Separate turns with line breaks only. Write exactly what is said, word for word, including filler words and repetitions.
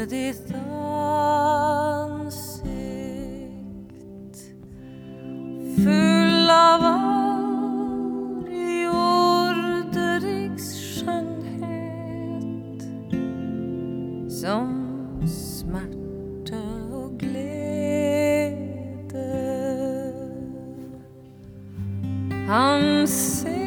ditt ansikt, full av all jorderiks skjønnhet, som smerte og glede. Han ser